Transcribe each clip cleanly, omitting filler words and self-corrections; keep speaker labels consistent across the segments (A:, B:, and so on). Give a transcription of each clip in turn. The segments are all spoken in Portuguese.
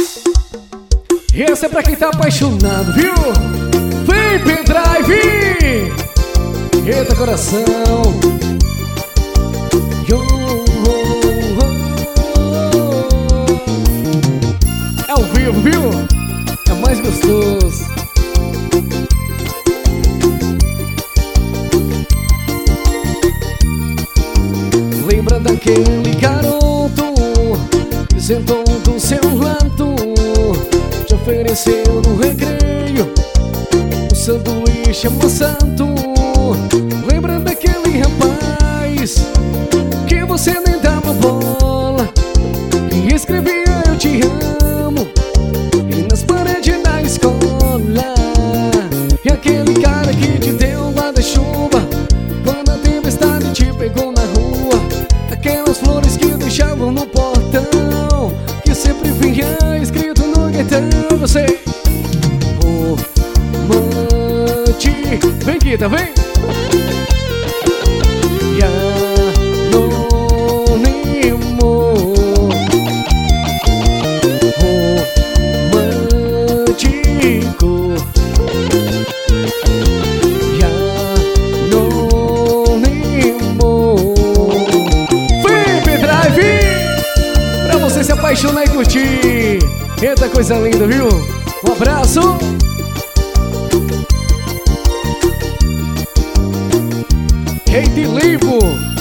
A: Esse é pra quem tá apaixonado, viu? Vem, pendrive! Eita, coração! É ao vivo, viu? É mais gostoso. Lembra daquele garoto que sentou do seu lado, te ofereceu no recreio um sanduíche amassado. Lembra daquele rapaz que você nem dava bola, que escrevia eu te amo e nas paredes da escola? E aquele cara que te deu guarda-chuva quando a tempestade te pegou na rua? Aquelas flores que deixavam no portão, que sempre vinha escrito no guetão. Você, romântico. Vem, Guita, vem! E anônimo, romântico. E anônimo. Vem, pendrive! Pra você se apaixonar e curtir. Eita, coisa linda, viu? Um abraço! Rei de Limpo,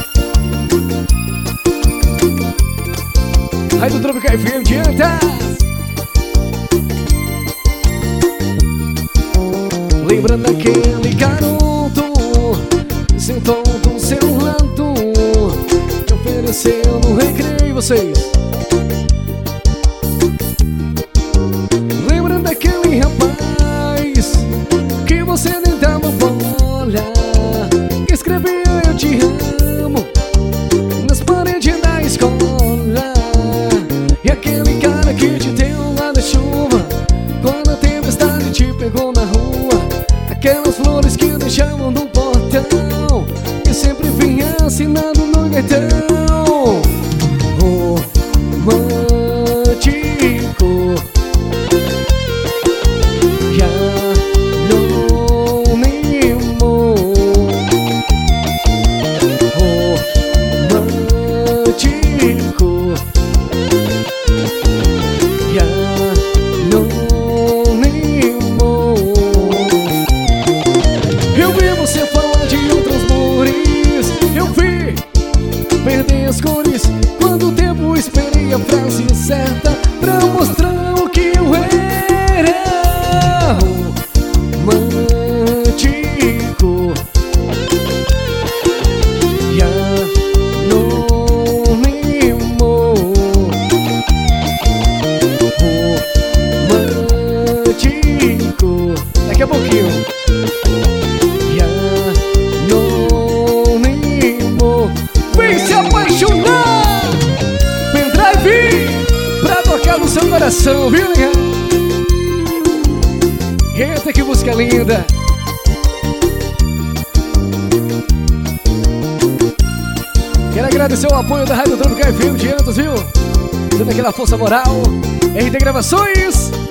A: Rádio Tropical FM de Antas. Lembra daquele garoto que sentou do seu lado, te ofereceu no recreio, vocês? Lembra daquele rapaz que você nem dava bola, que escrevia eu te amo nas paredes da escola? E aquele cara que te deu guarda-chuva quando a tempestade te pegou na rua? Aquelas flores que deixavam no portão, que sempre vinha assinado no guetão. Romântico. E anônimo, romântico. E anônimo. Eu vi você falar de outros amores, eu vi perder as cores quando o tempo esperei a frase certa pra mostrar o que eu era. Romântico. E anônimo, romântico. Daqui a pouquinho. E anônimo. Vem se apaixonar! Pendrive pra tocar no seu coração, viu, né? Eita, que música linda! Quero agradecer o apoio da Rádio Tropical FM de Antas, viu? Dando aquela força moral. RD Gravações.